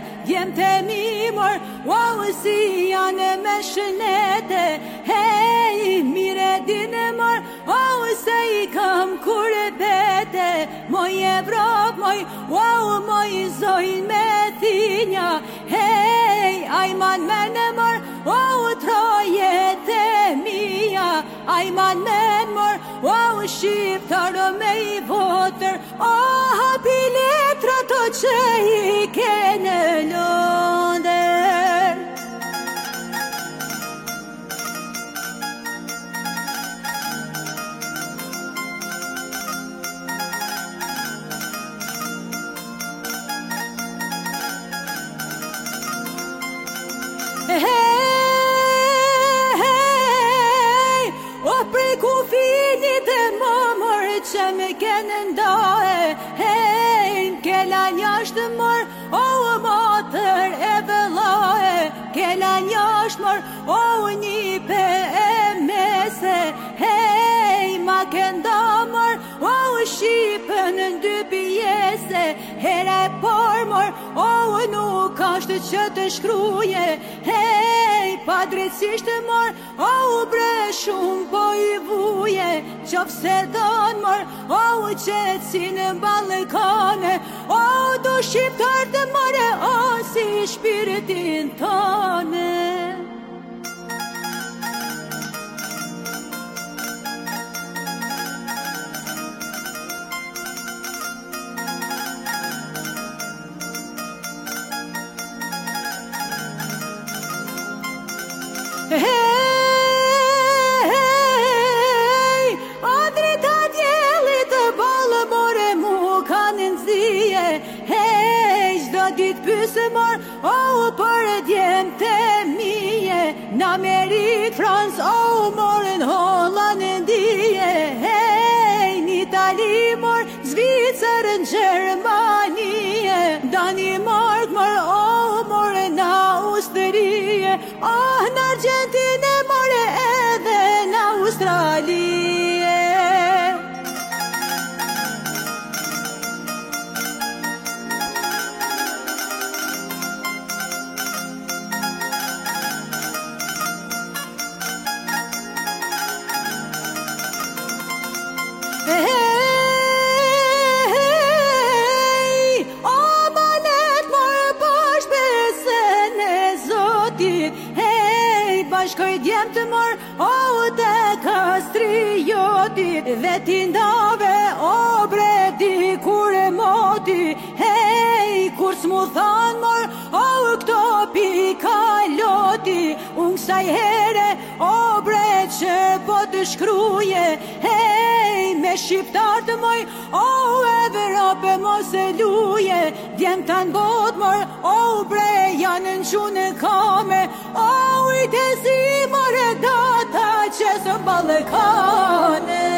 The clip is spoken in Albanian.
djem të mi mor, wow, si janë me shënete, hej, mire dine mor, wow, se i kam kure bete, moj Evrop, moj, wow, moj zojnë me thinja, hej, ajman mene mor, wow, troje të mija, ajman men mor, wow, shqiptar me i votër, hapi letra të që i kene lënder. O prej ku finit e momor që me kene ndohe, kela njashtë mor, o motër e vëllohe, kela njashtë mor, o njipe e mese, ma kenda mor, o shqipën në dy pjese, here por mor, o nuk ashtë që të shkruje, pa drejtësisht mor, o bre shumë po i vuje, qofse don mor, o qetësi në Ballkane, o du shqiptar të more, o si shpiritin tone. O drita djelit balë more mu kanë nëzije, gjdo dit pysë mor, o për djem të mije, në Amerikë, Fransë, o morën Hollandije, në Itali mor, Zvicërën, Gjermanie, Danimark mor, o morën Austrije, në Argentine more edhe në Australie. O malet mor poshtë besën e Zotit, bashkoj djem të mor, o të kastriotit, dhe ti ndave, o bredi kure moti, kur s'mu than mor, o këto pikaloti, unë kësaj here, o bre që po të shkruje, me shqiptar të moj, o Evropë mos e luje, djem të në bot mor, o bre janë në qunë kame, o i të si more data që së Ballkane.